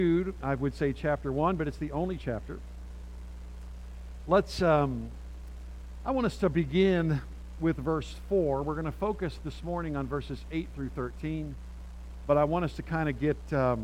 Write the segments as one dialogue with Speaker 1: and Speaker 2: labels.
Speaker 1: Jude, I would say chapter 1, but it's the only chapter. I want us to begin with verse 4. We're going to focus this morning on verses 8 through 13, but I want us to kind of get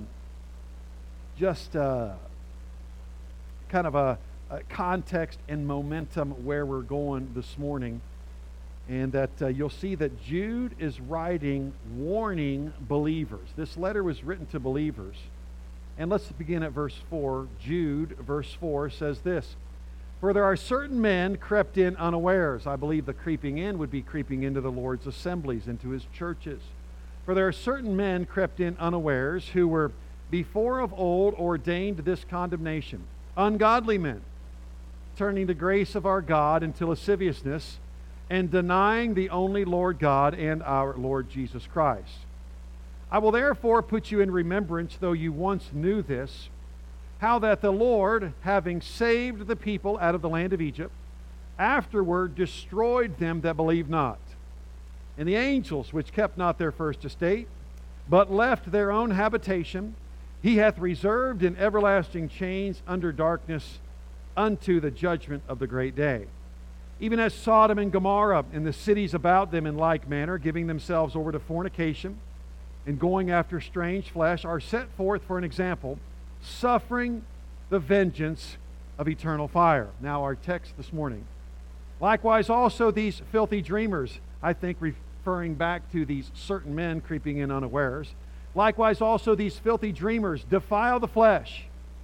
Speaker 1: kind of a context and momentum where we're going this morning, and that you'll see that Jude is writing warning believers. This letter was written to believers. And let's begin at verse 4. Jude, verse 4, says this: "For there are certain men crept in unawares." I believe the creeping in would be creeping into the Lord's assemblies, into His churches. "For there are certain men crept in unawares, who were before of old ordained to this condemnation, ungodly men, turning the grace of our God into lasciviousness, and denying the only Lord God and our Lord Jesus Christ. I will therefore put you in remembrance, though you once knew this, how that the Lord, having saved the people out of the land of Egypt, afterward destroyed them that believed not. And the angels which kept not their first estate, but left their own habitation, He hath reserved in everlasting chains under darkness unto the judgment of the great day. Even as Sodom and Gomorrah and the cities about them in like manner, giving themselves over to fornication and going after strange flesh, are set forth for an example, suffering the vengeance of eternal fire." Now our text this morning. "Likewise also these filthy dreamers," I think referring back to these certain men creeping in unawares, "likewise also these filthy dreamers defile the flesh,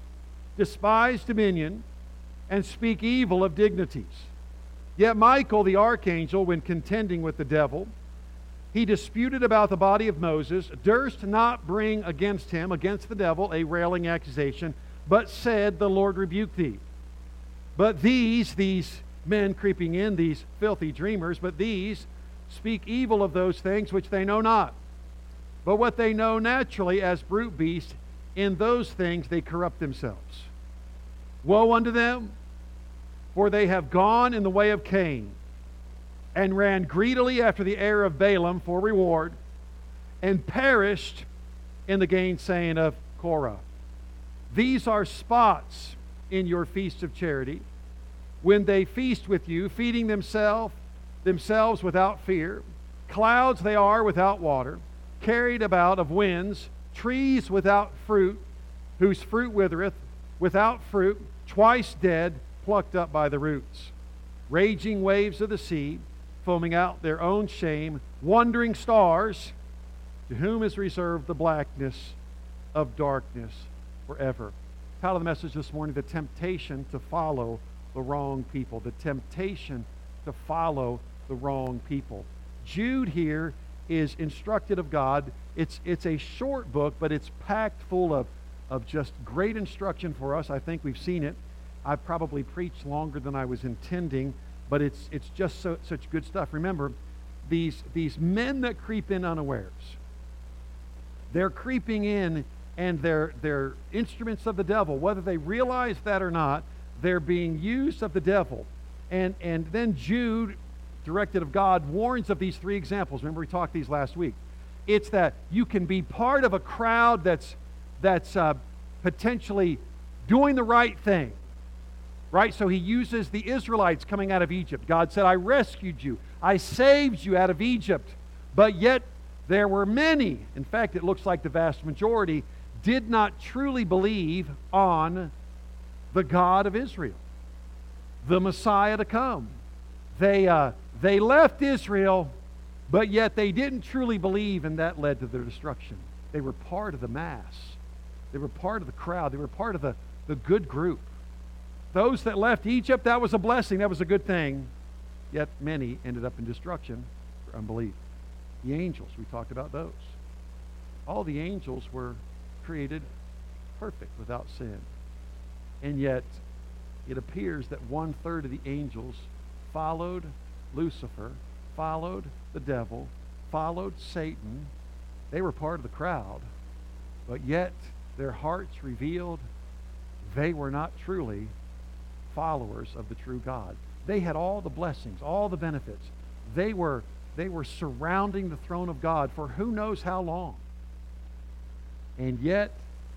Speaker 1: despise dominion, and speak evil of dignities. Yet Michael the archangel, when contending with the devil, he disputed about the body of Moses, durst not bring against him, against the devil, a railing accusation, but said, The Lord rebuke thee. But these men creeping in, these filthy dreamers, but these speak evil of those things which they know not. But what they know naturally as brute beasts, in those things they corrupt themselves. Woe unto them, for they have gone in the way of Cain, and ran greedily after the heir of Balaam for reward, and perished in the gainsaying of Korah. These are spots in your feast of charity, when they feast with you, feeding themselves without fear. Clouds they are without water, carried about of winds, trees without fruit, whose fruit withereth, without fruit, twice dead, plucked up by the roots. Raging waves of the sea, foaming out their own shame, wandering stars, to whom is reserved the blackness of darkness forever." Title of the message this morning: the temptation to follow the wrong people. The temptation to follow the wrong people. Jude here is instructed of God. It's a short book, but it's packed full of just great instruction for us. I think we've seen it. I probably preached longer than I was intending, but it's just such good stuff. Remember, these men that creep in unawares, they're creeping in, and they're instruments of the devil. Whether they realize that or not, they're being used of the devil. And then Jude, directed of God, warns of these three examples. Remember, we talked these last week. It's that you can be part of a crowd that's potentially doing the right thing. Right? So he uses the Israelites coming out of Egypt. God said, I rescued you. I saved you out of Egypt. But yet there were many, in fact it looks like the vast majority, did not truly believe on the God of Israel, the Messiah to come. They left Israel, but yet they didn't truly believe, and that led to their destruction. They were part of the mass. They were part of the crowd. They were part of the good group. Those that left Egypt, that was a blessing. That was a good thing. Yet many ended up in destruction for unbelief. The angels, we talked about those. All the angels were created perfect without sin. And yet, it appears that 1/3 of the angels followed Lucifer, followed the devil, followed Satan. They were part of the crowd. But yet, their hearts revealed they were not truly followers of the true God. They had all the blessings, all the benefits. They were surrounding the throne of God for who knows how long. And yet,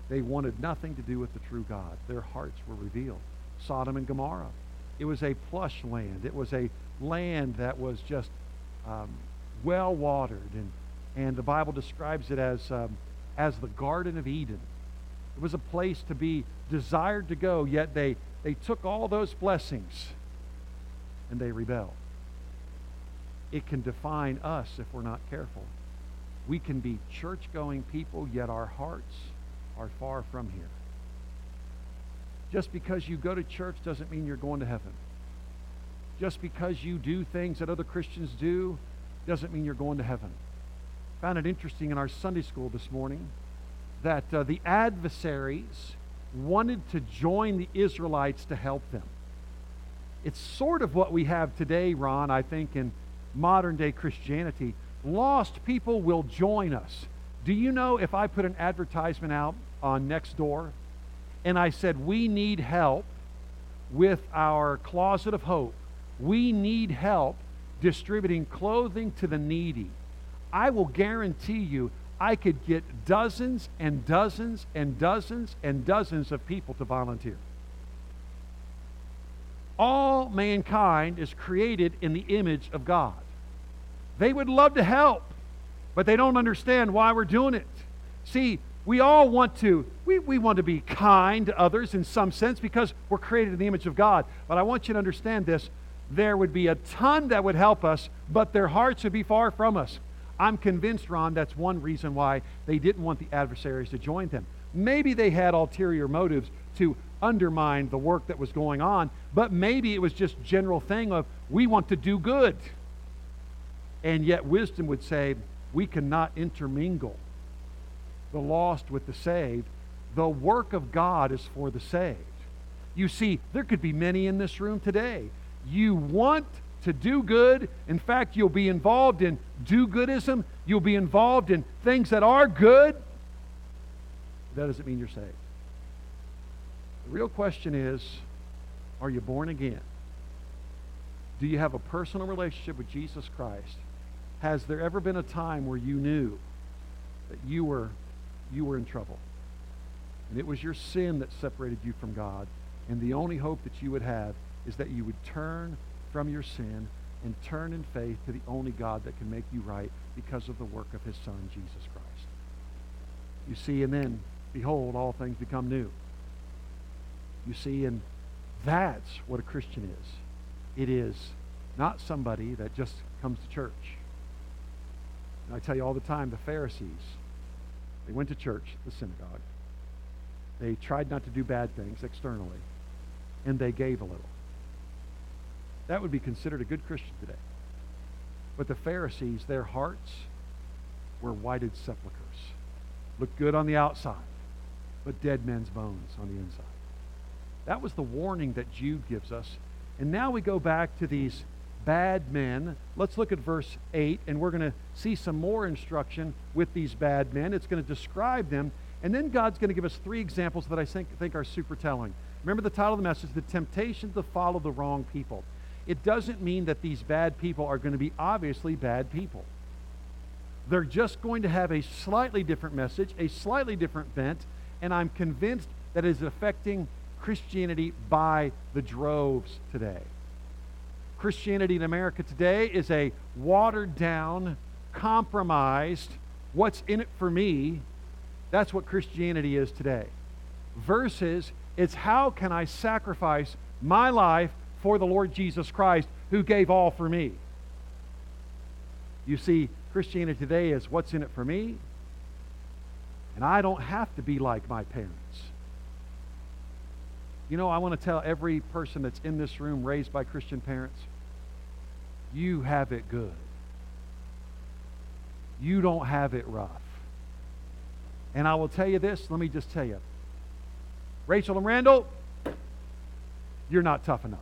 Speaker 1: They wanted nothing to do with the true God. Their hearts were revealed. Sodom and Gomorrah. It was a plush land. It was a land that was just well watered, and the Bible describes it as the Garden of Eden. It was a place to be desired to go, yet they took all those blessings and they rebelled. It can define us if we're not careful. We can be church-going people, yet our hearts are far from here. Just because you go to church doesn't mean you're going to heaven. Just because you do things that other Christians do doesn't mean you're going to heaven. Found it interesting in our Sunday school this morning that the adversaries wanted to join the Israelites to help them. It's sort of what we have today, Ron, I think, in modern-day Christianity. Lost people will join us. Do you know if I put an advertisement out on Nextdoor and I said, we need help with our Closet of Hope, we need help distributing clothing to the needy, I will guarantee you I could get dozens and dozens and dozens and dozens of people to volunteer. All mankind is created in the image of God. They would love to help, but they don't understand why we're doing it. See, we all want to, we want to be kind to others in some sense because we're created in the image of God. But I want you to understand this. There would be a ton that would help us, but their hearts would be far from us. I'm convinced, Ron, that's one reason why they didn't want the adversaries to join them. Maybe they had ulterior motives to undermine the work that was going on, but maybe it was just general thing of, we want to do good. And yet wisdom would say, we cannot intermingle the lost with the saved. The work of God is for the saved. You see, there could be many in this room today. You want to do good. In fact, you'll be involved in do-goodism. You'll be involved in things that are good. That doesn't mean you're saved. The real question is, are you born again? Do you have a personal relationship with Jesus Christ? Has there ever been a time where you knew that you were in trouble? And it was your sin that separated you from God. And the only hope that you would have is that you would turn from your sin and turn in faith to the only God that can make you right because of the work of His Son, Jesus Christ. You see, and then, behold, all things become new. You see, and that's what a Christian is. It is not somebody that just comes to church. And I tell you all the time, the Pharisees, they went to church, the synagogue. They tried not to do bad things externally, and they gave a little. That would be considered a good Christian today. But the Pharisees, their hearts were whited sepulchres. Looked good on the outside, but dead men's bones on the inside. That was the warning that Jude gives us. And now we go back to these bad men. Let's look at verse 8, and we're going to see some more instruction with these bad men. It's going to describe them, and then God's going to give us 3 examples that I think are super telling. Remember the title of the message, The Temptation to Follow the Wrong People. It doesn't mean that these bad people are going to be obviously bad people. They're just going to have a slightly different message, a slightly different bent, and I'm convinced that it is affecting Christianity by the droves today. Christianity in America today is a watered-down, compromised, what's in it for me, that's what Christianity is today. Versus, it's how can I sacrifice my life for the Lord Jesus Christ who gave all for me. You see, Christianity today is what's in it for me, and I don't have to be like my parents. You know, I want to tell every person that's in this room raised by Christian parents, you have it good. You don't have it rough. And I will tell you this, let me just tell you. Rachel and Randall, you're not tough enough.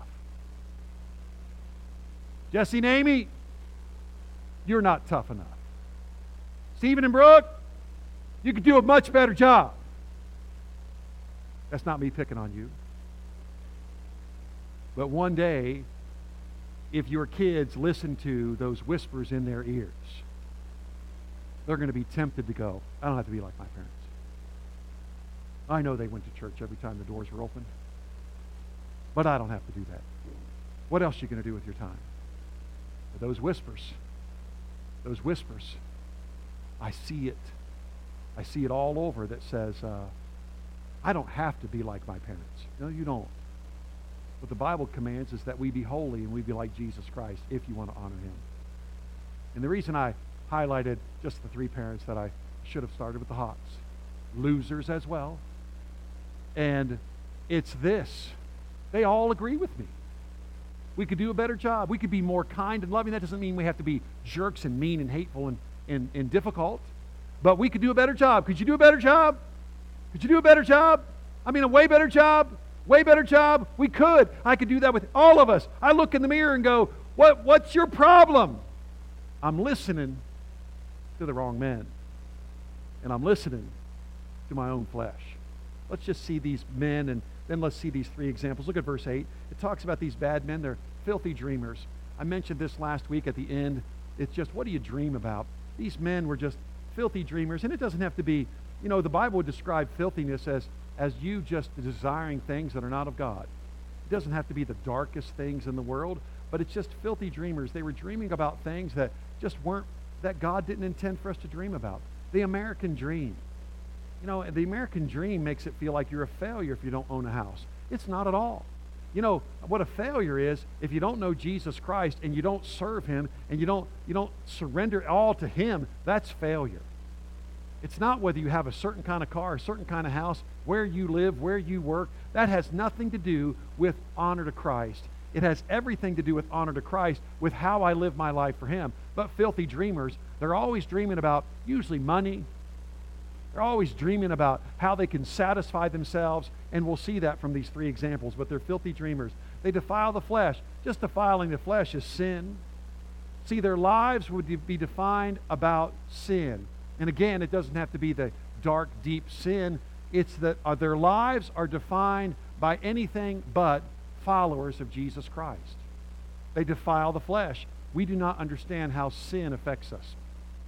Speaker 1: Jesse and Amy, you're not tough enough. Stephen and Brooke, you could do a much better job. That's not me picking on you. But one day, if your kids listen to those whispers in their ears, they're going to be tempted to go, I don't have to be like my parents. I know they went to church every time the doors were open, but I don't have to do that. What else are you going to do with your time? But those whispers, I see it. I see it all over that says, I don't have to be like my parents. No, you don't. What the Bible commands is that we be holy and we be like Jesus Christ if you want to honor him. And the reason I highlighted just the three parents that I should have started with the Hawks. Losers as well. And it's this. They all agree with me. We could do a better job. We could be more kind and loving. That doesn't mean we have to be jerks and mean and hateful and difficult. But we could do a better job. Could you do a better job? Could you do a better job? I mean, a way better job? Way better job? We could. I could do that with all of us. I look in the mirror and go, what's your problem? I'm listening to the wrong men. And I'm listening to my own flesh. Let's just see these men, and then let's see these three examples. Look at verse 8. It talks about these bad men. They're filthy dreamers. I mentioned this last week at the end. It's just, what do you dream about? These men were just filthy dreamers. And it doesn't have to be, the Bible would describe filthiness as you just desiring things that are not of God. It doesn't have to be the darkest things in the world, but it's just filthy dreamers. They were dreaming about things that just weren't, that God didn't intend for us to dream about. The American dream. The American dream makes it feel like you're a failure if you don't own a house. It's not at all. What a failure is, if you don't know Jesus Christ and you don't serve him and you don't surrender it all to him, that's failure. It's not whether you have a certain kind of car, a certain kind of house, where you live, where you work. That has nothing to do with honor to Christ. It has everything to do with honor to Christ, with how I live my life for him. But filthy dreamers, they're always dreaming about usually money. They're always dreaming about how they can satisfy themselves, and we'll see that from these three examples, but they're filthy dreamers. They defile the flesh. Just defiling the flesh is sin. See, their lives would be defined about sin. And again, it doesn't have to be the dark, deep sin. It's that their lives are defined by anything but followers of Jesus Christ. They defile the flesh. We do not understand how sin affects us.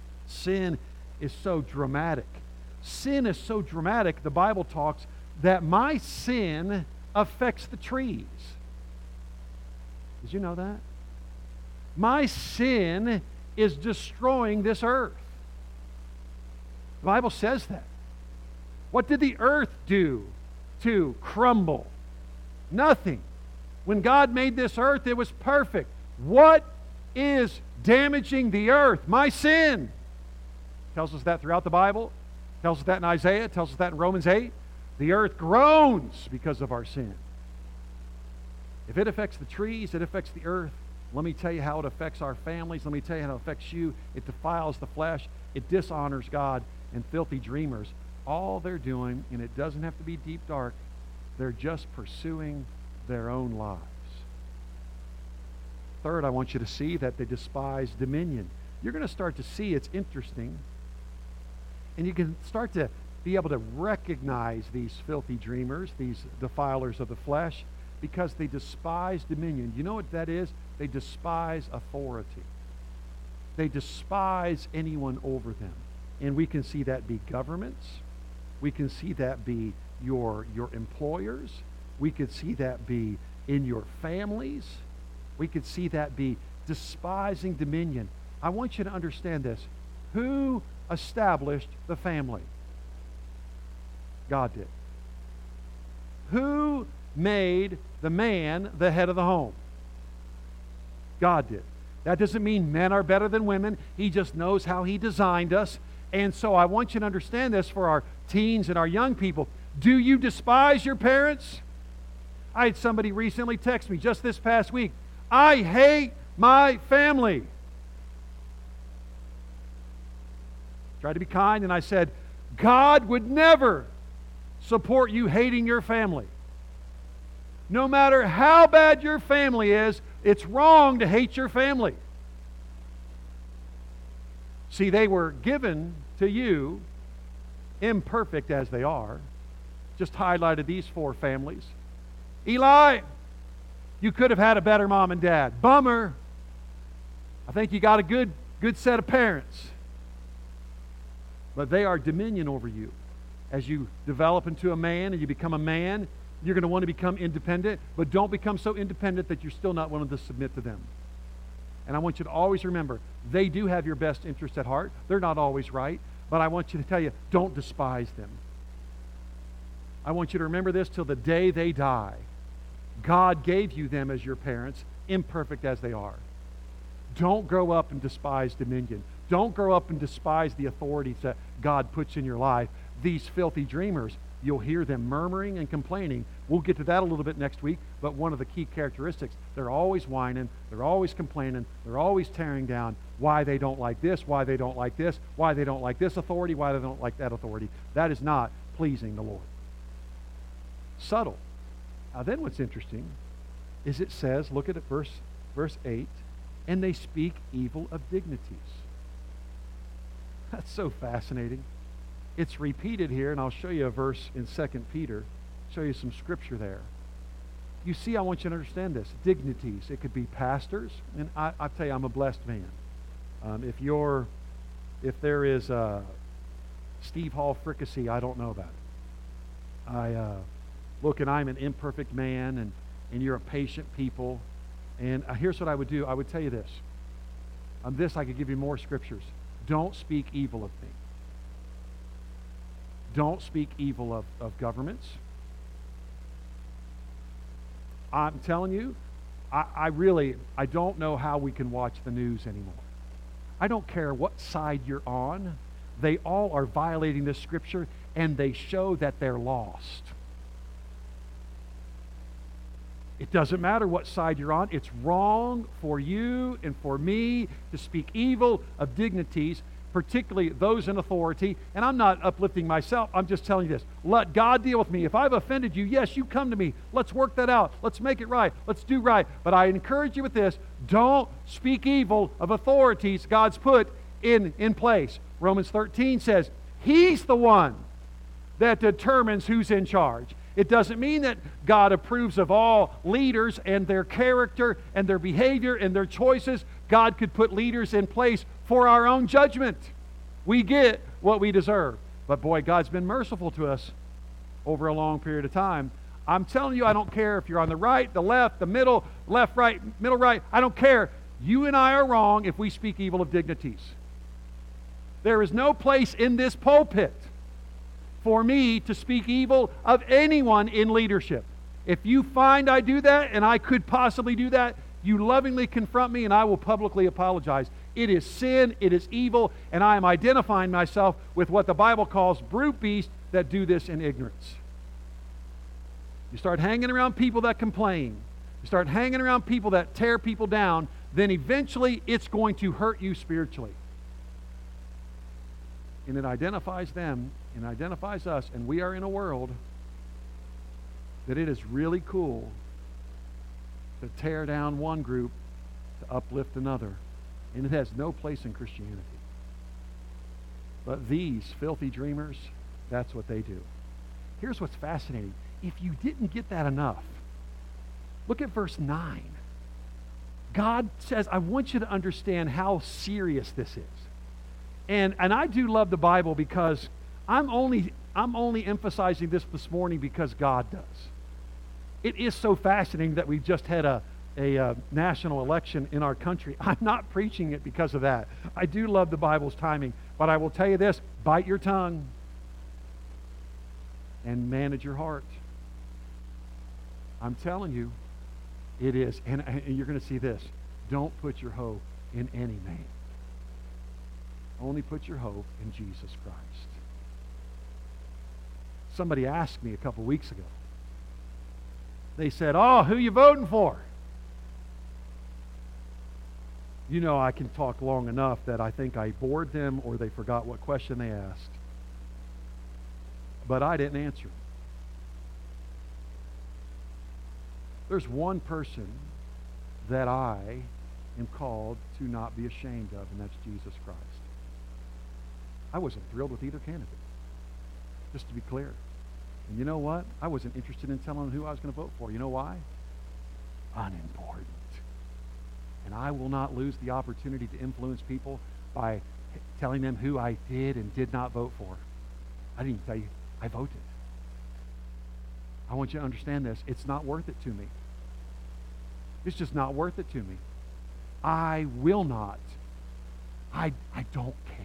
Speaker 1: Sin is so dramatic. Sin is so dramatic, the Bible talks, that my sin affects the trees. Did you know that? My sin is destroying this earth. The Bible says that. What did the earth do to crumble? Nothing. When God made this earth, it was perfect. What is damaging the earth? My sin. It tells us that throughout the Bible. It tells us that in Isaiah. It tells us that in Romans 8. The earth groans because of our sin. If it affects the trees, it affects the earth. Let me tell you how it affects our families. Let me tell you how it affects you. It defiles the flesh. It dishonors God. And filthy dreamers, all they're doing, and it doesn't have to be deep dark, they're just pursuing their own lives. Third, I want you to see that they despise dominion. You're going to start to see it's interesting, and you can start to be able to recognize these filthy dreamers, these defilers of the flesh, because they despise dominion. You know what that is? They despise authority. They despise anyone over them. And we can see that be governments. We can see that be your employers. We could see that be in your families. We could see that be despising dominion. I want you to understand this. Who established the family? God did. Who made the man the head of the home? God did. That doesn't mean men are better than women. He just knows how he designed us. And so I want you to understand this for our teens and our young people. Do you despise your parents? I had somebody recently text me just this past week. I hate my family. Tried to be kind, and I said, God would never support you hating your family. No matter how bad your family is, it's wrong to hate your family. See, they were given to you, imperfect as they are. Just highlighted these four families. Eli, you could have had a better mom and dad. Bummer. I think you got a good set of parents. But they are dominion over you. as you develop into a man and you become a man, you're going to want to become independent, but don't become so independent that you're still not willing to submit to them. And I want you to always remember, they do have your best interest at heart. They're not always right, but I want you to tell you, don't despise them. I want you to remember this till the day they die. God gave you them as your parents, imperfect as they are. Don't grow up and despise dominion. Don't grow up and despise the authorities that God puts in your life. These filthy dreamers, you'll hear them murmuring and complaining. We'll get to that a little bit next week, but one of the key characteristics, they're always whining, they're always complaining, they're always tearing down why they don't like this, why they don't like this, why they don't like this authority, why they don't like that authority. That is not pleasing the Lord. Subtle. Now then what's interesting is it says, look at it, verse 8, and they speak evil of dignities. That's so fascinating. It's repeated here, and I'll show you a verse in 2 Peter, show you some scripture there. You see, I want you to understand this. Dignities. It could be pastors, and I tell you, I'm a blessed man. If there is Steve Hall fricassee, I don't know about it. Look, and I'm an imperfect man, and you're a patient people. And here's what I would do. I would tell you this. On this, I could give you more scriptures. Don't speak evil of me. Don't speak evil of governments. I'm telling you, I don't know how we can watch the news anymore. I don't care what side you're on. They all are violating this scripture, and they show that they're lost. It doesn't matter what side you're on. It's wrong for you and for me to speak evil of dignities, particularly those in authority. And I'm not uplifting myself. I'm just telling you this. Let God deal with me. If I've offended you, yes, you come to me. Let's work that out. Let's make it right. Let's do right. But I encourage you with this. Don't speak evil of authorities God's put in place. Romans 13 says, He's the one that determines who's in charge. It doesn't mean that God approves of all leaders and their character and their behavior and their choices. God could put leaders in place for our own judgment. We get what we deserve. But boy, God's been merciful to us over a long period of time. I'm telling you, I don't care if you're on the right, the left, the middle, left, right, middle, right. I don't care. You and I are wrong if we speak evil of dignities. There is no place in this pulpit for me to speak evil of anyone in leadership. If you find I do that, and I could possibly do that, you lovingly confront me and I will publicly apologize. It is sin, it is evil, and I am identifying myself with what the Bible calls brute beasts that do this in ignorance. You start hanging around people that complain, you start hanging around people that tear people down, then eventually it's going to hurt you spiritually. And it identifies them and identifies us, and we are in a world that it is really cool to tear down one group to uplift another. And it has no place in Christianity. But these filthy dreamers, that's what they do. Here's what's fascinating. If you didn't get that enough, look at verse 9. God says, I want you to understand how serious this is. And I do love the Bible because I'm only emphasizing this morning because God does. It is so fascinating that we just had a national election in our country. I'm not preaching it because of that. I do love the Bible's timing, but I will tell you this, bite your tongue and manage your heart. I'm telling you, it is. And you're going to see this. Don't put your hope in any man. Only put your hope in Jesus Christ. Somebody asked me a couple weeks ago. They said, "Oh, who you voting for?" You know, I can talk long enough that I think I bored them or they forgot what question they asked. But I didn't answer. There's one person that I am called to not be ashamed of, and that's Jesus Christ. I wasn't thrilled with either candidate, just to be clear. And you know what? I wasn't interested in telling them who I was going to vote for. You know why? Unimportant. And I will not lose the opportunity to influence people by telling them who I did and did not vote for. I didn't even tell you I voted. I want you to understand this. It's not worth it to me. It's just not worth it to me. I will not. I don't care.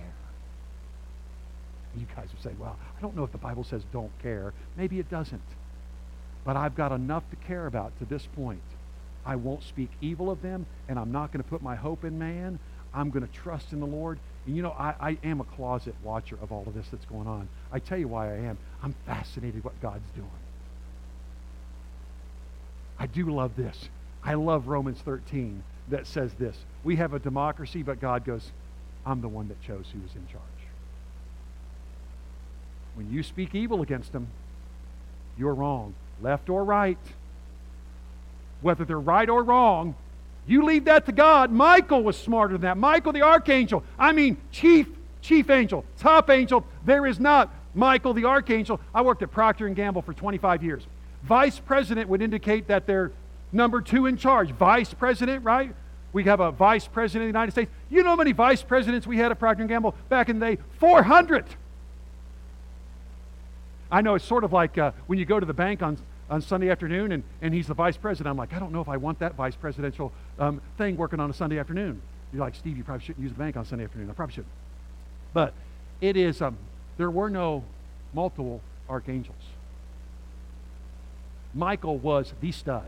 Speaker 1: You guys are saying, well, I don't know if the Bible says don't care. Maybe it doesn't. But I've got enough to care about to this point. I won't speak evil of them, and I'm not going to put my hope in man. I'm going to trust in the Lord. And you know, I am a closet watcher of all of this that's going on. I tell you why I am. I'm fascinated what God's doing. I do love this. I love Romans 13 that says this. We have a democracy, but God goes, I'm the one that chose who was in charge. When you speak evil against them, you're wrong. Left or right. Whether they're right or wrong, you leave that to God. Michael was smarter than that. Michael the archangel. I mean, chief angel, top angel. There is not Michael the archangel. I worked at Procter & Gamble for 25 years. Vice president would indicate that they're number 2 in charge. Vice president, right? We have a vice president of the United States. You know how many vice presidents we had at Procter & Gamble back in the day? 400. I know it's sort of like when you go to the bank on Sunday afternoon and he's the vice president. I'm like, I don't know if I want that vice presidential thing working on a Sunday afternoon. You're like, Steve, you probably shouldn't use the bank on Sunday afternoon. I probably shouldn't. But it is, there were no multiple archangels. Michael was the stud.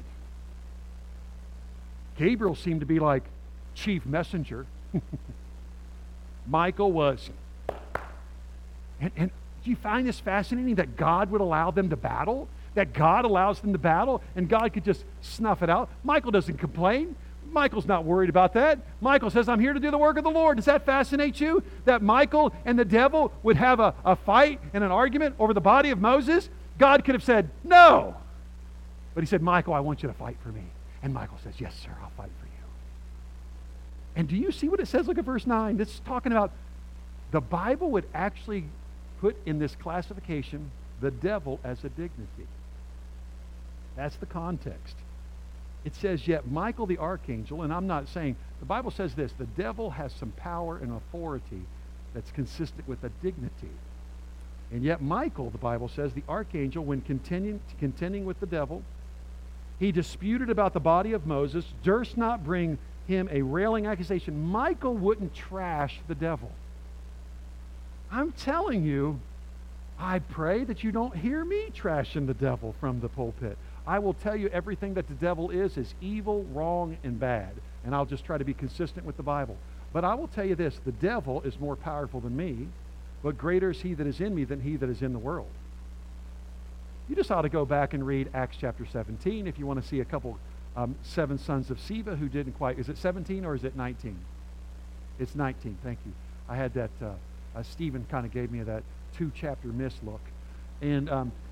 Speaker 1: Gabriel seemed to be like chief messenger. Michael was. And do you find this fascinating that God would allow them to battle? That God allows them to battle and God could just snuff it out? Michael doesn't complain. Michael's not worried about that. Michael says, I'm here to do the work of the Lord. Does that fascinate you? That Michael and the devil would have a fight and an argument over the body of Moses? God could have said, no. But he said, Michael, I want you to fight for me. And Michael says, yes, sir, I'll fight for you. And do you see what it says? Look at verse 9. This is talking about the Bible would actually put in this classification the devil as a dignity. That's the context. It says, yet Michael the archangel, and I'm not saying, the Bible says this, the devil has some power and authority that's consistent with a dignity. And yet Michael, the Bible says, the archangel, when contending with the devil, he disputed about the body of Moses, durst not bring him a railing accusation. Michael wouldn't trash the devil. I'm telling you, I pray that you don't hear me trashing the devil from the pulpit. I will tell you everything that the devil is evil, wrong, and bad. And I'll just try to be consistent with the Bible. But I will tell you this, the devil is more powerful than me, but greater is he that is in me than he that is in the world. You just ought to go back and read Acts chapter 17 if you want to see a couple 7 sons of Sceva who didn't quite, is it 17 or is it 19? It's 19, thank you. I had that, Stephen kind of gave me that 2-chapter miss look. And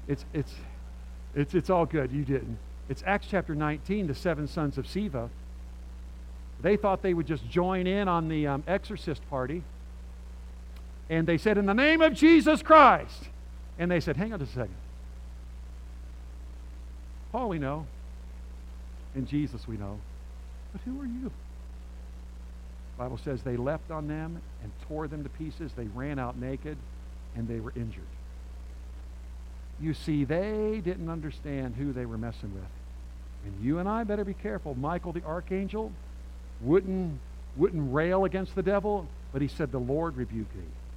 Speaker 1: it's all good, you didn't. It's Acts chapter 19, the 7 sons of Sceva. They thought they would just join in on the exorcist party. And they said, in the name of Jesus Christ. And they said, hang on just a second. Paul we know, and Jesus we know, but who are you? The Bible says they leapt on them and tore them to pieces. They ran out naked, and they were injured. You see, they didn't understand who they were messing with. And you and I better be careful. Michael the archangel wouldn't rail against the devil, but he said, the Lord rebuke thee.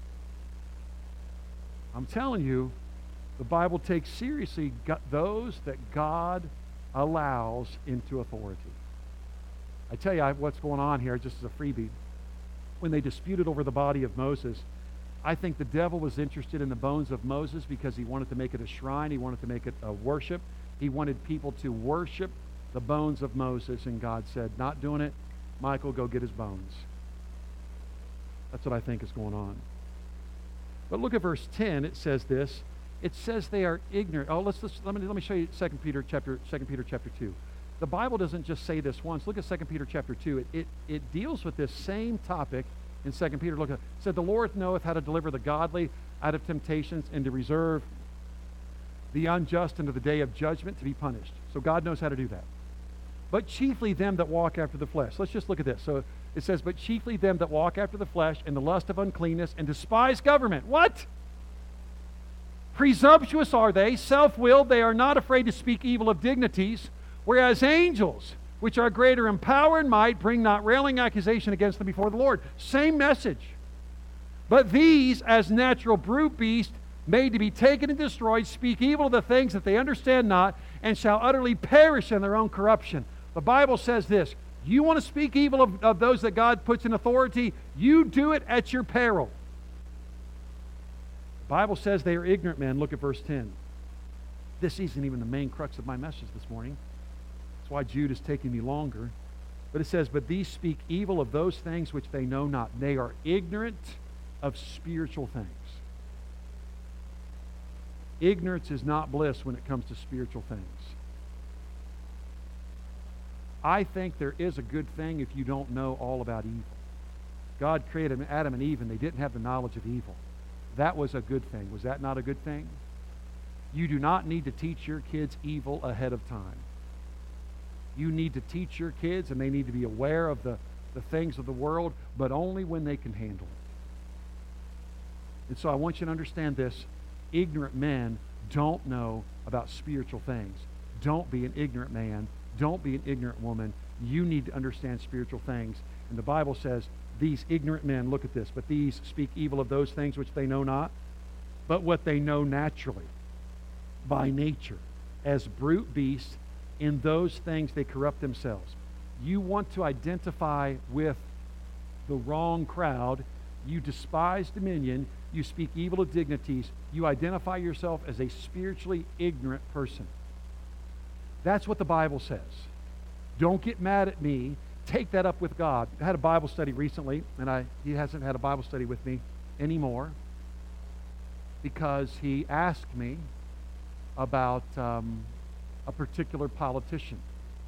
Speaker 1: I'm telling you, the Bible takes seriously those that God allows into authority. I tell you what's going on here, just as a freebie. When they disputed over the body of Moses, I think the devil was interested in the bones of Moses because he wanted to make it a shrine. He wanted to make it a worship. He wanted people to worship the bones of Moses, and God said, not doing it. Michael, go get his bones. That's what I think is going on. But look at verse 10. It says this. It says they are ignorant. Oh, let me show you 2 Peter chapter 2. The Bible doesn't just say this once. Look at 2 Peter chapter 2. It deals with this same topic in 2 Peter. Look at it. It said, the Lord knoweth how to deliver the godly out of temptations and to reserve the unjust unto the day of judgment to be punished. So God knows how to do that. But chiefly them that walk after the flesh. Let's just look at this. So it says, but chiefly them that walk after the flesh and the lust of uncleanness and despise government. What? Presumptuous are they, self-willed, they are not afraid to speak evil of dignities, whereas angels, which are greater in power and might, bring not railing accusation against them before the Lord. Same message. But these, as natural brute beasts, made to be taken and destroyed, speak evil of the things that they understand not, and shall utterly perish in their own corruption. The Bible says this: you want to speak evil of those that God puts in authority, you do it at your peril. The Bible says they are ignorant men. Look at verse 10. This isn't even the main crux of my message this morning. That's why Jude is taking me longer. But it says, but these speak evil of those things which they know not. They are ignorant of spiritual things. Ignorance is not bliss when it comes to spiritual things. I think there is a good thing if you don't know all about evil. God created Adam and Eve and they didn't have the knowledge of evil. That was a good thing. Was that not a good thing? You do not need to teach your kids evil ahead of time. You need to teach your kids, and they need to be aware of the things of the world, but only when they can handle it. And so I want you to understand this. Ignorant men don't know about spiritual things. Don't be an ignorant man. Don't be an ignorant woman. You need to understand spiritual things. And the Bible says, these ignorant men, look at this, but these speak evil of those things which they know not, but what they know naturally, by nature, as brute beasts, in those things they corrupt themselves. You want to identify with the wrong crowd. You despise dominion. You speak evil of dignities. You identify yourself as a spiritually ignorant person. That's what the Bible says. Don't get mad at me. Take that up with God. I had a Bible study recently, and he hasn't had a Bible study with me anymore because he asked me about a particular politician.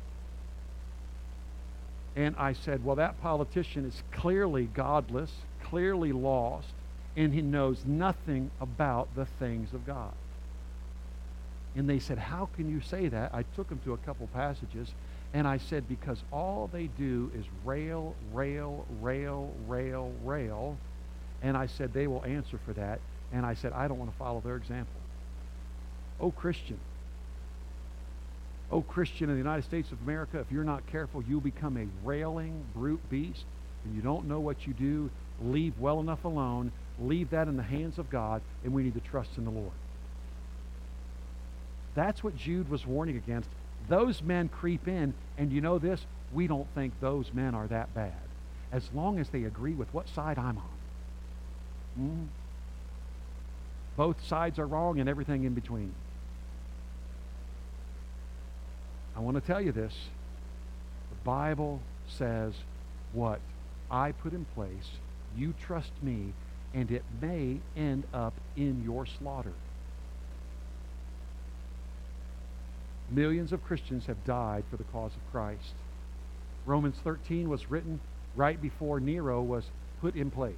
Speaker 1: And I said, well, that politician is clearly godless, clearly lost, and he knows nothing about the things of God. And they said, how can you say that? I took them to a couple passages, and I said, because all they do is rail, rail, rail, rail, rail. And I said, they will answer for that. And I said, I don't want to follow their example. Oh, Christian. Oh, Christian in the United States of America, if you're not careful, you'll become a railing brute beast, and you don't know what you do. Leave well enough alone. Leave that in the hands of God, and we need to trust in the Lord. That's what Jude was warning against. Those men creep in, and you know this? We don't think those men are that bad, as long as they agree with what side I'm on. Both sides are wrong and everything in between. I want to tell you this. The Bible says what I put in place, you trust me, and it may end up in your slaughter. Millions of Christians have died for the cause of Christ. Romans 13 was written right before Nero was put in place.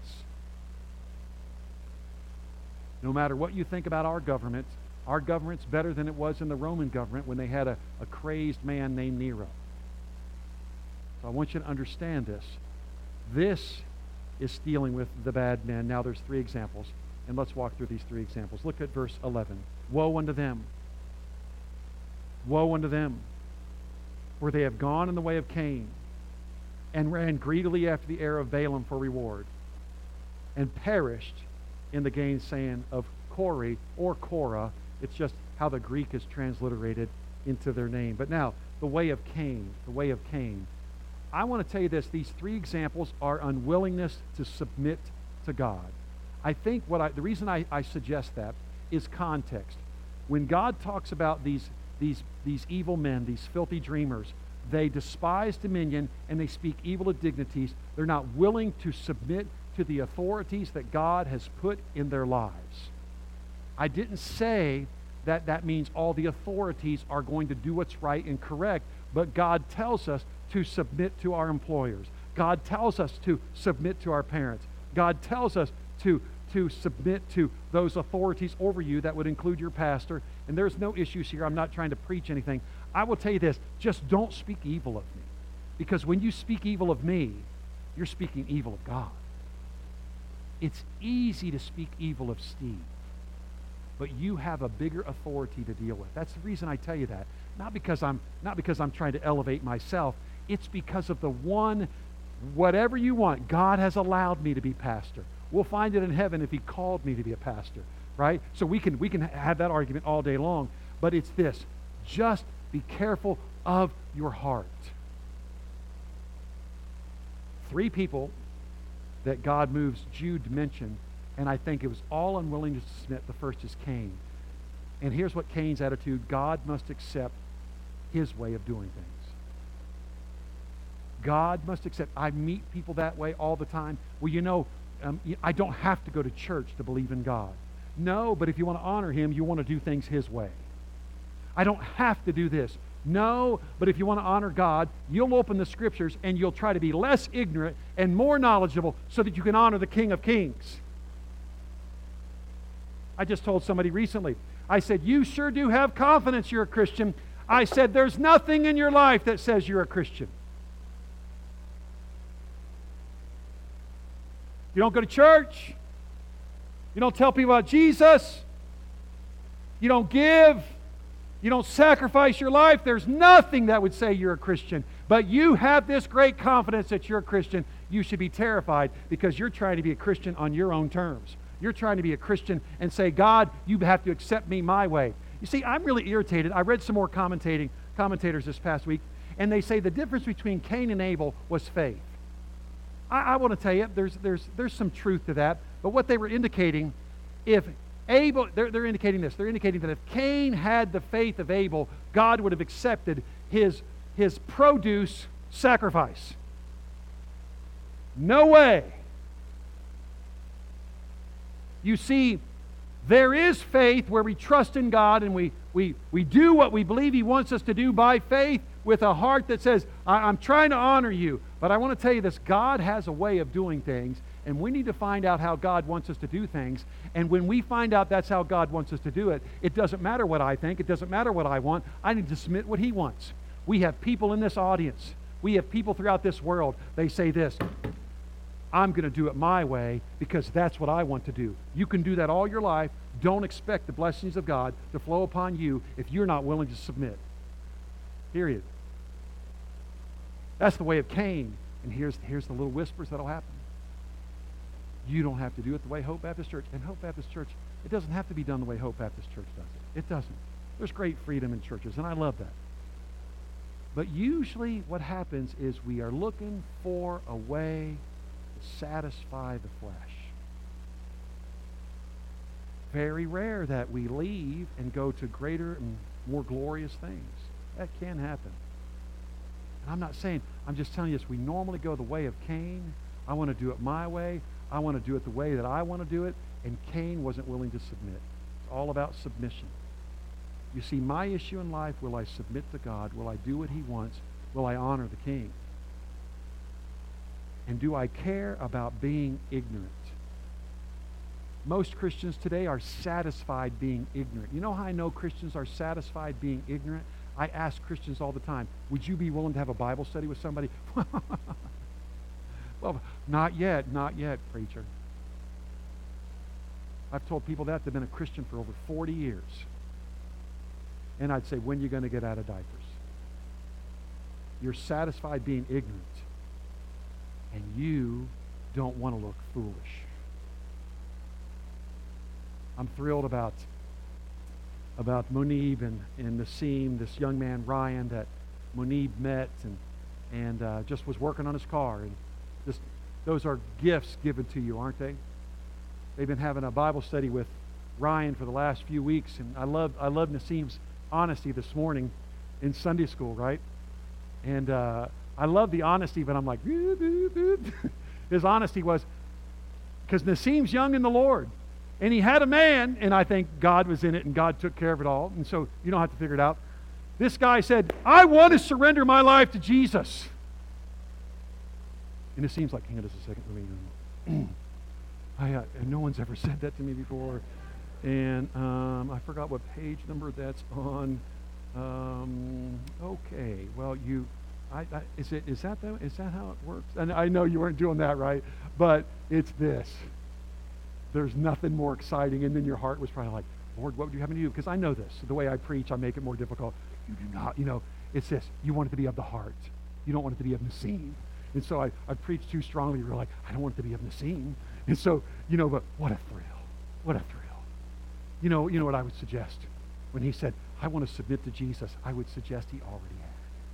Speaker 1: No matter what you think about our government's better than it was in the Roman government when they had a crazed man named Nero. So I want you to understand this. This is dealing with the bad men. Now there's 3 examples, and let's walk through these 3 examples. Look at verse 11. Woe unto them. Woe unto them, for they have gone in the way of Cain, and ran greedily after the heir of Balaam for reward, and perished in the gainsaying of Kori or Korah. It's just how the Greek is transliterated into their name. But now, the way of Cain, the way of Cain. I want to tell you this, these 3 examples are unwillingness to submit to God. I think the reason I suggest that is context. When God talks about these evil men, these filthy dreamers, they despise dominion and they speak evil of dignities. They're not willing to submit to the authorities that God has put in their lives. I didn't say that means all the authorities are going to do what's right and correct, but God tells us to submit to our employers. God tells us to submit to our parents. God tells us to submit to those authorities over you. That would include your pastor. And there's no issues here. I'm not trying to preach anything. I will tell you this, just don't speak evil of me. Because when you speak evil of me, you're speaking evil of God. It's easy to speak evil of Steve. but you have a bigger authority to deal with. That's the reason I tell you that. Not because I'm trying to elevate myself. It's because of the one, whatever you want, God has allowed me to be pastor. We'll find it in heaven if he called me to be a pastor, right? So we can have that argument all day long, but it's this: just be careful of your heart. 3 people that God moves Jude to mention, and I think it was all unwilling to submit. The first is Cain. And here's what Cain's attitude: God must accept his way of doing things. God must accept. I meet people that way all the time. Well, I don't have to go to church to believe in God. No, but if you want to honor him, you want to do things his way. I don't have to do this. No, but if you want to honor God, you'll open the scriptures and you'll try to be less ignorant and more knowledgeable so that you can honor the King of Kings. I just told somebody recently, I said, you sure do have confidence you're a Christian. I said, there's nothing in your life that says you're a Christian. You don't go to church. You don't tell people about Jesus. You don't give. You don't sacrifice your life. There's nothing that would say you're a Christian. But you have this great confidence that you're a Christian. You should be terrified because you're trying to be a Christian on your own terms. You're trying to be a Christian and say, God, you have to accept me my way. You see, I'm really irritated. I read some more commentators this past week, and they say the difference between Cain and Abel was faith. I want to tell you, there's some truth to that. But what they were indicating, if Abel, they're indicating this. They're indicating that if Cain had the faith of Abel, God would have accepted his produce sacrifice. No way. You see, there is faith where we trust in God and we do what we believe he wants us to do by faith with a heart that says, I'm trying to honor you. But I want to tell you this, God has a way of doing things, and we need to find out how God wants us to do things. And when we find out that's how God wants us to do it, it doesn't matter what I think, it doesn't matter what I want, I need to submit what he wants. We have people in this audience, we have people throughout this world, they say this, I'm going to do it my way because that's what I want to do. You can do that all your life. Don't expect the blessings of God to flow upon you if you're not willing to submit. Period. That's the way of Cain. And here's the little whispers that'll happen. You don't have to do it the way Hope Baptist Church. And Hope Baptist Church, it doesn't have to be done the way Hope Baptist Church does it. It doesn't. There's great freedom in churches, and I love that. But usually what happens is we are looking for a way to satisfy the flesh. Very rare that we leave and go to greater and more glorious things. That can happen. And I'm not saying, I'm just telling you this, we normally go the way of Cain. I want to do it my way. I want to do it the way that I want to do it. And Cain wasn't willing to submit. It's all about submission. You see, my issue in life, will I submit to God? Will I do what he wants? Will I honor the King? And do I care about being ignorant? Most Christians today are satisfied being ignorant. You know how I know Christians are satisfied being ignorant? I ask Christians all the time, would you be willing to have a Bible study with somebody? Well, not yet, preacher. I've told people that they've been a Christian for over 40 years. And I'd say, when are you going to get out of diapers? You're satisfied being ignorant. And you don't want to look foolish. I'm thrilled about Munib and Nassim, this young man, Ryan, that Munib met and just was working on his car. And just, those are gifts given to you, aren't they? They've been having a Bible study with Ryan for the last few weeks, and I love Nassim's honesty this morning in Sunday school, right? And I love the honesty, but I'm like, his honesty was, because Nassim's young in the Lord. And he had a man, and I think God was in it, and God took care of it all. And so you don't have to figure it out. This guy said, I want to surrender my life to Jesus. And it seems like, hang on just a second. No one's ever said that to me before. And I forgot what page number that's on. Okay, well, is that how it works? And I know you weren't doing that, right? But it's this. There's nothing more exciting. And then your heart was probably like, Lord, what would you have me to do? Because I know this. The way I preach, I make it more difficult. You do not, it's this. You want it to be of the heart. You don't want it to be of Nassim. And so I preach too strongly. You're like, I don't want it to be of Nassim. And so, but what a thrill. What a thrill. You know what I would suggest? When he said, I want to submit to Jesus, I would suggest he already had.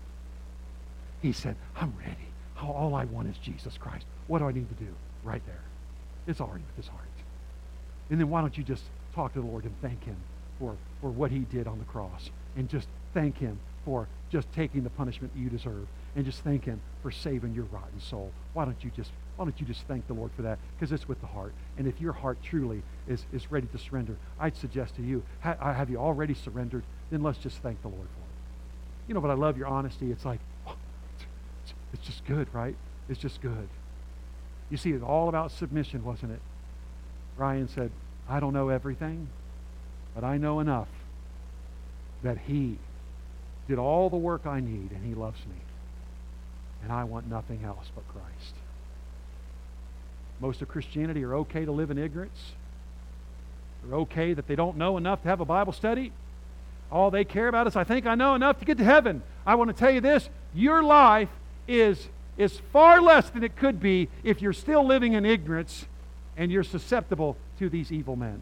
Speaker 1: He said, I'm ready. All I want is Jesus Christ. What do I need to do? Right there. It's already with his heart. And then why don't you just talk to the Lord and thank him for what he did on the cross, and just thank him for just taking the punishment you deserve, and just thank him for saving your rotten soul. Why don't you just thank the Lord for that? Because it's with the heart. And if your heart truly is ready to surrender, I'd suggest to you, have you already surrendered? Then let's just thank the Lord for it. But I love your honesty. It's like, it's just good, right? It's just good. You see, it's all about submission, wasn't it? Ryan said, I don't know everything, but I know enough that he did all the work I need, and he loves me. And I want nothing else but Christ. Most of Christianity are okay to live in ignorance. They're okay that they don't know enough to have a Bible study. All they care about is, I think I know enough to get to heaven. I want to tell you this, your life is far less than it could be if you're still living in ignorance and you're susceptible to these evil men.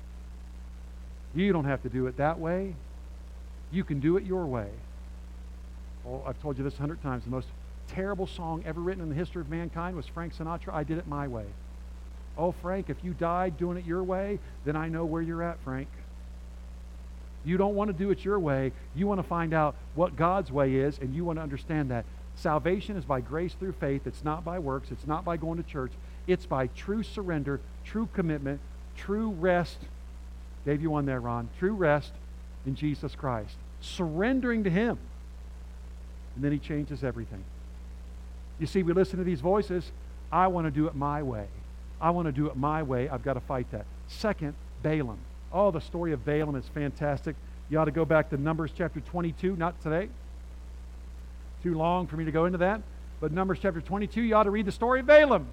Speaker 1: You don't have to do it that way. You can do it your way. Oh, I've told you this 100 times. The most terrible song ever written in the history of mankind was Frank Sinatra, I Did It My Way. Oh, Frank, if you died doing it your way, then I know where you're at, Frank. You don't want to do it your way. You want to find out what God's way is, and you want to understand that salvation is by grace through faith. It's not by works. It's not by going to church. It's by true surrender, true commitment, true rest. Gave you one there, Ron. True rest in Jesus Christ. Surrendering to him. And then he changes everything. You see, we listen to these voices. I want to do it my way. I want to do it my way. I've got to fight that. Second, Balaam. Oh, the story of Balaam is fantastic. You ought to go back to Numbers chapter 22, not today. Too long for me to go into that. But Numbers chapter 22, you ought to read the story of Balaam.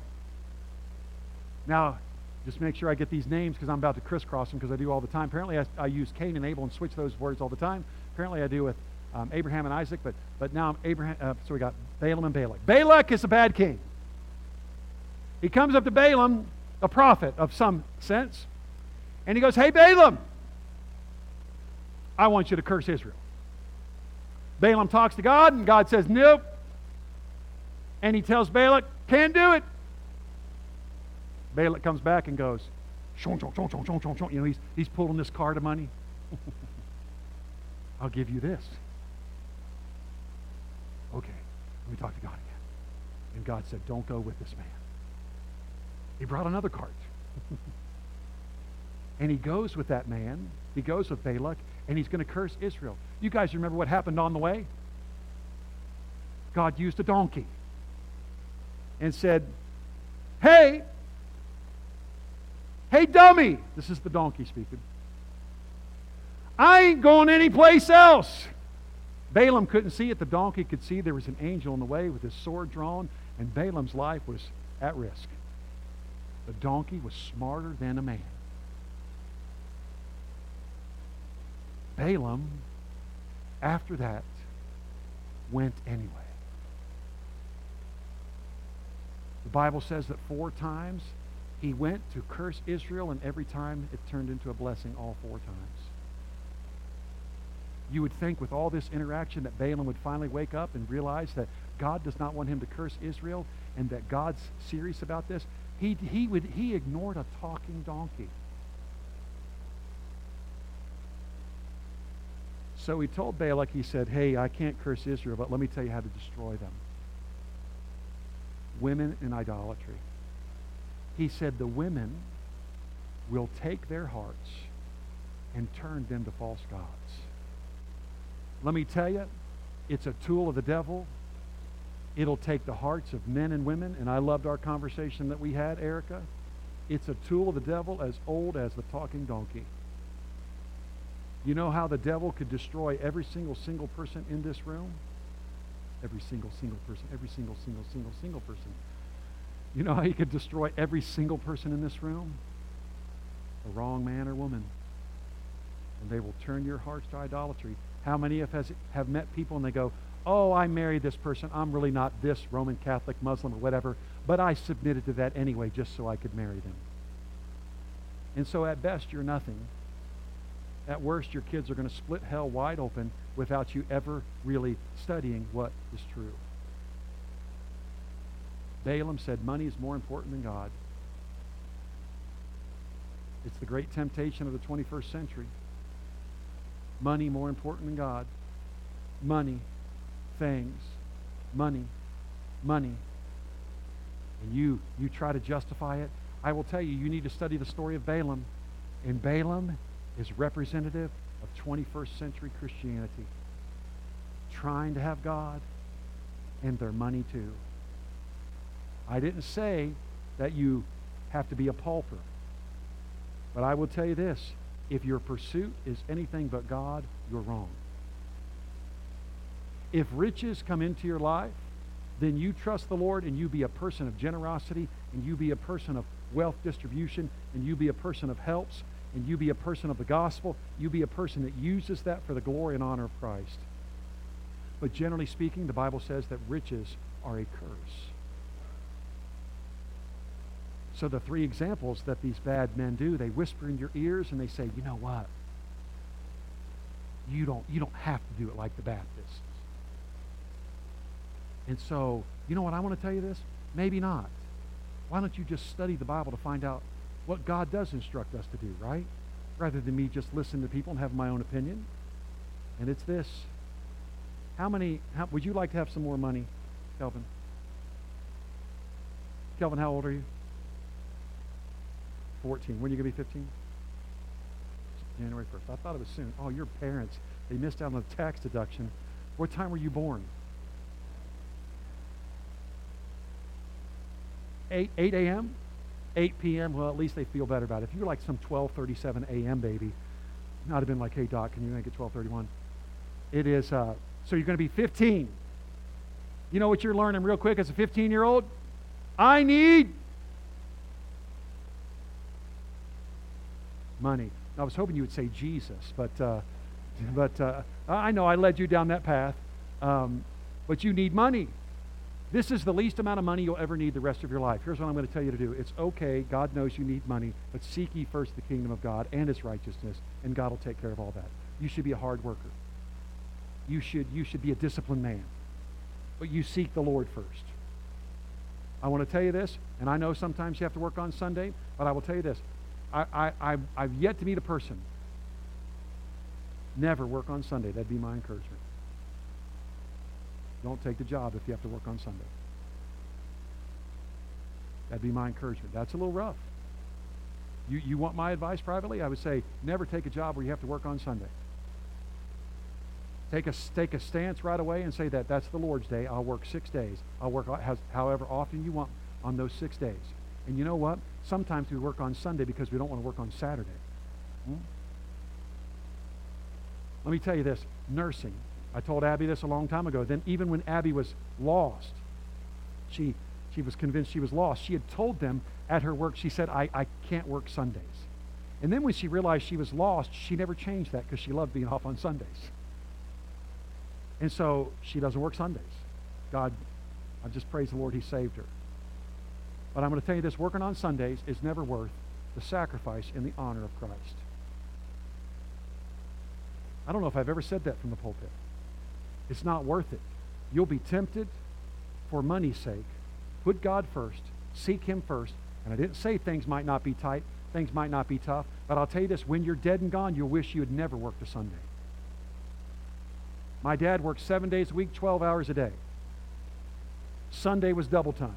Speaker 1: Now, just make sure I get these names because I'm about to crisscross them because I do all the time. Apparently, I use Cain and Abel and switch those words all the time. Apparently, I do with Abraham and Isaac, but now Abraham. So we got Balaam and Balak. Balak is a bad king. He comes up to Balaam, a prophet of some sense, and he goes, "Hey, Balaam, I want you to curse Israel." Balaam talks to God, and God says, "Nope." And he tells Balak, "Can't do it." Balak comes back and goes, shong, shong, shong, shong, shong, shong, shong. He's pulling this cart of money. I'll give you this. Okay, let me talk to God again. And God said, don't go with this man. He brought another cart. And he goes with that man. He goes with Balak, and he's going to curse Israel. You guys remember what happened on the way? God used a donkey and said, hey, dummy. This is the donkey speaking. I ain't going anyplace else. Balaam couldn't see it. The donkey could see there was an angel in the way with his sword drawn, and Balaam's life was at risk. The donkey was smarter than a man. Balaam, after that, went anyway. The Bible says that 4 times he went to curse Israel, and every time it turned into a blessing all 4 times. You would think with all this interaction that Balaam would finally wake up and realize that God does not want him to curse Israel and that God's serious about this. He ignored a talking donkey. So he told Balak, he said, hey, I can't curse Israel, but let me tell you how to destroy them. Women in idolatry. He said the women will take their hearts and turn them to false gods. Let me tell you, it's a tool of the devil. It'll take the hearts of men and women, and I loved our conversation that we had, Erica. It's a tool of the devil as old as the talking donkey. You know how the devil could destroy every single person in this room? Every single person, every single person. You know how he could destroy every single person in this room? The wrong man or woman. and they will turn your hearts to idolatry. How many have met people and they go, oh, I married this person. I'm really not this Roman Catholic, Muslim, or whatever, but I submitted to that anyway just so I could marry them. And so at best, you're nothing. At worst, your kids are going to split hell wide open without you ever really studying what is true. Balaam said money is more important than God. It's the great temptation of the 21st century. Money more important than God. Money, things, money, money. And you try to justify it. I will tell you, you need to study the story of Balaam. And Balaam is representative of 21st century Christianity. Trying to have God and their money too. I didn't say that you have to be a pauper. But I will tell you this, if your pursuit is anything but God, you're wrong. If riches come into your life, then you trust the Lord and you be a person of generosity, and you be a person of wealth distribution, and you be a person of helps, and you be a person of the gospel. You be a person that uses that for the glory and honor of Christ. But generally speaking, the Bible says that riches are a curse. So the three examples that these bad men do, they whisper in your ears and they say, you know what? You don't have to do it like the Baptists. And so, you know what, I want to tell you this? Maybe not. Why don't you just study the Bible to find out what God does instruct us to do, right? Rather than me just listen to people and have my own opinion. And it's this. Would you like to have some more money, Kelvin? Kelvin, how old are you? 14. When are you going to be 15? January 1st. I thought it was soon. Oh, your parents, they missed out on the tax deduction. What time were you born? 8 a.m.? 8 p.m.? Well, at least they feel better about it. If you were like some 12:37 a.m. baby, I'd have been like, hey, Doc, can you make it 12:31? It is, so you're going to be 15. You know what you're learning real quick as a 15-year-old? I need money. I was hoping you would say Jesus, but I know I led you down that path. But you need money. This is the least amount of money you'll ever need the rest of your life. Here's what I'm going to tell you to do. It's okay. God knows you need money, but seek ye first the kingdom of God and His righteousness, and God will take care of all that. You should be a hard worker. You should be a disciplined man. But you seek the Lord first. I want to tell you this, and I know sometimes you have to work on Sunday, but I will tell you this. I've yet to meet a person. Never work on Sunday. That'd be my encouragement. Don't take the job if you have to work on Sunday. That'd be my encouragement. That's a little rough. You want my advice privately? I would say never take a job where you have to work on Sunday. Take a stance right away and say that's the Lord's day. I'll work 6 days. I'll work however often you want on those 6 days. And you know what? Sometimes we work on Sunday because we don't want to work on Saturday. Let me tell you this. Nursing. I told Abby this a long time ago. Then even when Abby was lost, she was convinced she was lost. She had told them at her work, she said, I can't work Sundays. And then when she realized she was lost, she never changed that because she loved being off on Sundays. And so she doesn't work Sundays. God, I just praise the Lord He saved her. But I'm going to tell you this, working on Sundays is never worth the sacrifice and the honor of Christ. I don't know if I've ever said that from the pulpit. It's not worth it. You'll be tempted for money's sake. Put God first. Seek Him first. And I didn't say things might not be tight, things might not be tough, but I'll tell you this, when you're dead and gone, you'll wish you had never worked a Sunday. My dad worked 7 days a week, 12 hours a day. Sunday was double time.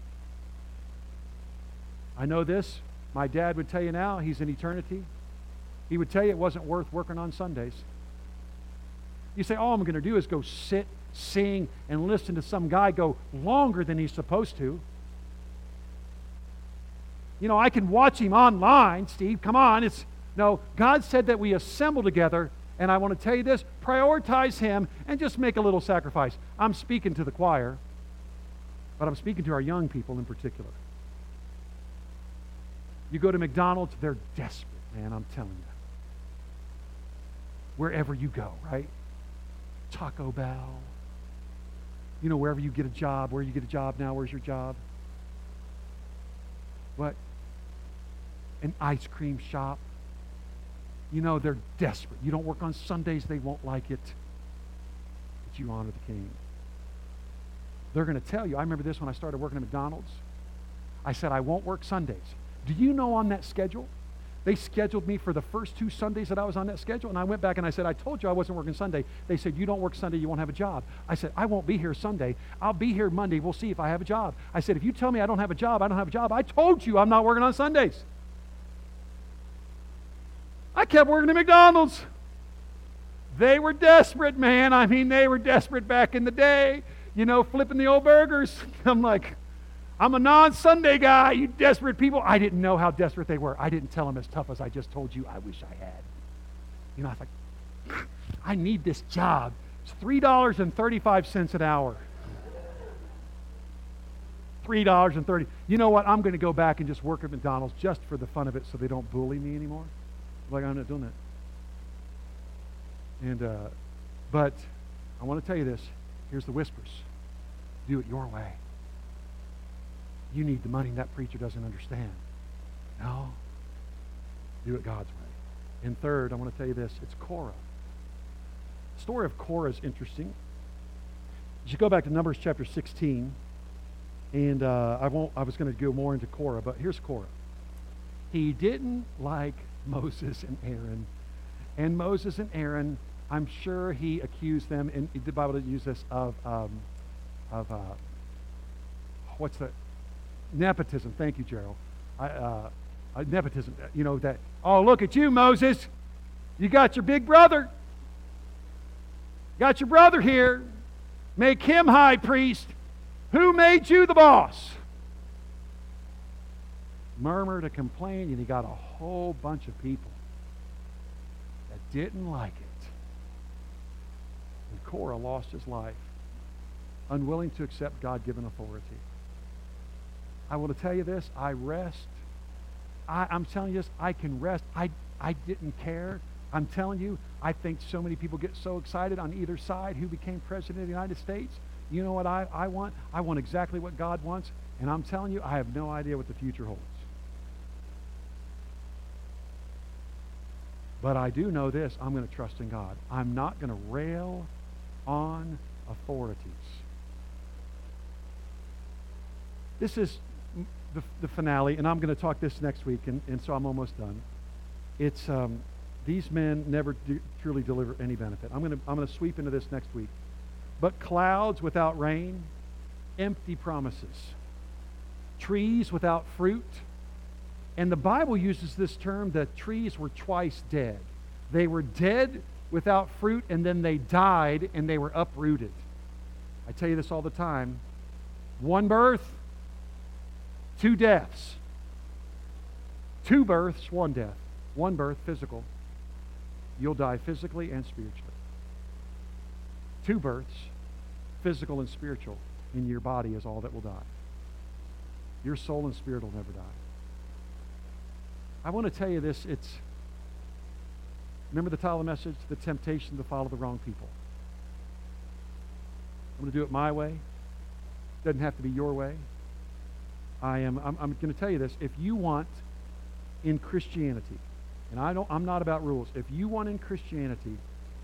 Speaker 1: I know this. My dad would tell you now, he's in eternity. He would tell you it wasn't worth working on Sundays. You say, all I'm going to do is go sit, sing, and listen to some guy go longer than he's supposed to. You know, I can watch him online, Steve. Come on. No, God said that we assemble together, and I want to tell you this, prioritize Him and just make a little sacrifice. I'm speaking to the choir, but I'm speaking to our young people in particular. You go to McDonald's, they're desperate, man, I'm telling you. wherever you go, right? Taco Bell. You know, wherever you get a job, where you get a job now, where's your job? What? An ice cream shop. You know, they're desperate. You don't work on Sundays, they won't like it. But you honor the King. They're going to tell you. I remember this when I started working at McDonald's. I said, I won't work Sundays. Do you know on that schedule? They scheduled me for the first 2 Sundays that I was on that schedule, and I went back and I said, I told you I wasn't working Sunday. They said, you don't work Sunday, you won't have a job. I said, I won't be here Sunday. I'll be here Monday. We'll see if I have a job. I said, if you tell me I don't have a job, I don't have a job. I told you I'm not working on Sundays. I kept working at McDonald's. They were desperate, man. I mean, they were desperate back in the day. You know, flipping the old burgers. I'm like, I'm a non-Sunday guy, you desperate people. I didn't know how desperate they were. I didn't tell them as tough as I just told you. I wish I had. You know, I was like, I need this job. It's $3.35 an hour. $3.30. You know what? I'm going to go back and just work at McDonald's just for the fun of it so they don't bully me anymore. Like, I'm not doing that. And, but I want to tell you this. Here's the whispers. Do it your way. You need the money that preacher doesn't understand. No. Do it God's way. And third, I want to tell you this. It's Korah. The story of Korah is interesting. You should go back to Numbers chapter 16. And I was going to go more into Korah, but here's Korah. He didn't like Moses and Aaron. And Moses and Aaron, I'm sure he accused them, and the Bible didn't use this, of what's the nepotism. Thank you, Gerald. Nepotism. You know that. Oh, look at you, Moses. You got your big brother. Got your brother here. Make him high priest. Who made you the boss? Murmured and complained, and he got a whole bunch of people that didn't like it. And Korah lost his life, unwilling to accept God-given authority. I want to tell you this, I rest. I'm telling you this, I can rest. I didn't care. I'm telling you, I think so many people get so excited on either side who became president of the United States. You know what I want? I want exactly what God wants, and I'm telling you, I have no idea what the future holds. But I do know this, I'm going to trust in God. I'm not going to rail on authorities. This is the finale, and I'm going to talk this next week, and so I'm almost done. It's these men never truly deliver any benefit. I'm going to sweep into this next week. But clouds without rain, empty promises, trees without fruit. And the Bible uses this term that trees were twice dead. They were dead without fruit, and then they died and they were uprooted. I tell you this all the time. 1 birth, 2 deaths. 2 births, 1 death. 1 birth, physical. You'll die physically and spiritually. 2 births, physical and spiritual, in your body is all that will die. Your soul and spirit will never die. I want to tell you this, remember the title of the message? The temptation to follow the wrong people. I'm going to do it my way. It doesn't have to be your way. I'm going to tell you this. If you want in Christianity, and I'm not about rules. If you want in Christianity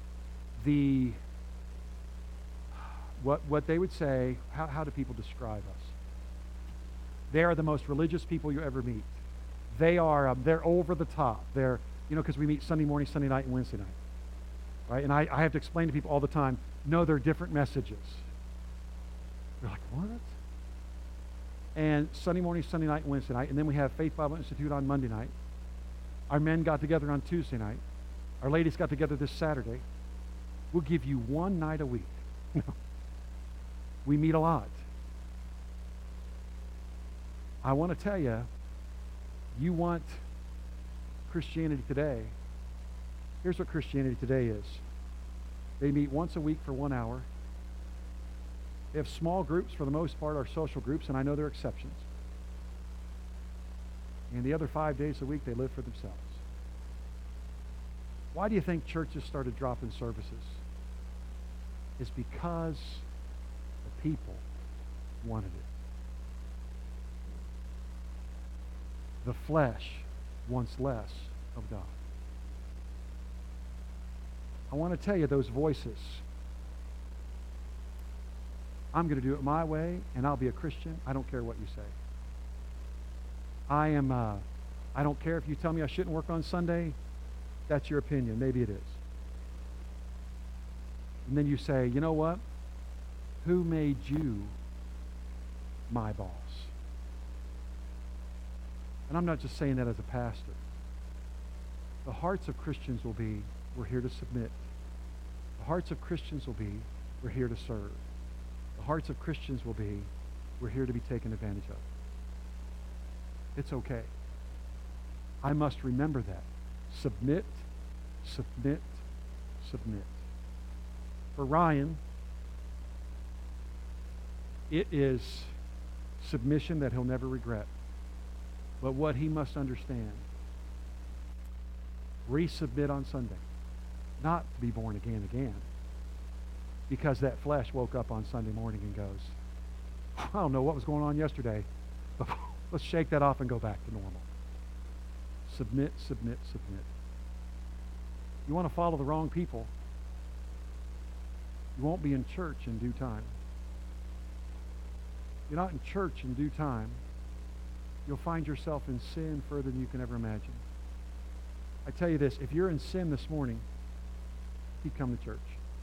Speaker 1: what they would say, how do people describe us? They are the most religious people you ever meet. They're over the top. They're, because we meet Sunday morning, Sunday night, and Wednesday night. Right? And I have to explain to people all the time, no, they're different messages. They're like, what? And Sunday morning, Sunday night, and Wednesday night, and then we have Faith Bible Institute on Monday night. Our men got together on Tuesday night. Our ladies got together this Saturday. We'll give you 1 night a week. We meet a lot. I want to tell you, you want Christianity today. Here's what Christianity today is. They meet once a week for 1 hour. They have small groups, for the most part, are social groups, and I know there are exceptions. And the other 5 days a week, they live for themselves. Why do you think churches started dropping services? It's because the people wanted it. The flesh wants less of God. I want to tell you those voices. I'm going to do it my way, and I'll be a Christian. I don't care what you say. I don't care if you tell me I shouldn't work on Sunday. That's your opinion. Maybe it is. And then you say, you know what? Who made you my boss? And I'm not just saying that as a pastor. The hearts of Christians will be, we're here to submit. The hearts of Christians will be, we're here to serve. The hearts of Christians will be, we're here to be taken advantage of. It's okay. I must remember that. Submit, submit, submit. For Ryan, it is submission that he'll never regret. But what he must understand, resubmit on Sunday. Not to be born again. Because that flesh woke up on Sunday morning and goes, I don't know what was going on yesterday, but let's shake that off and go back to normal. Submit, submit, submit. You want to follow the wrong people, you won't be in church in due time. You're not in church in due time, you'll find yourself in sin further than you can ever imagine. I tell you this, if you're in sin this morning, keep coming to church.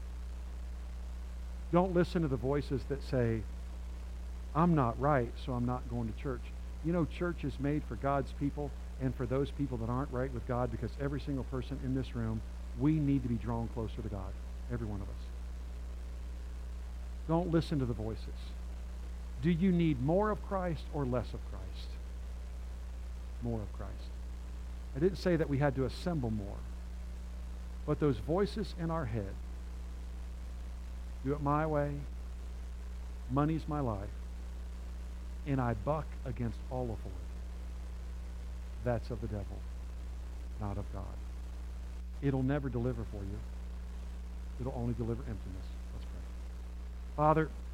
Speaker 1: Don't listen to the voices that say, I'm not right, so I'm not going to church. You know, church is made for God's people and for those people that aren't right with God, because every single person in this room, we need to be drawn closer to God. Every one of us. Don't listen to the voices. Do you need more of Christ or less of Christ? More of Christ. I didn't say that we had to assemble more. But those voices in our head, do it my way, money's my life, and I buck against all authority. That's of the devil, not of God. It'll never deliver for you. It'll only deliver emptiness. Let's pray. Father,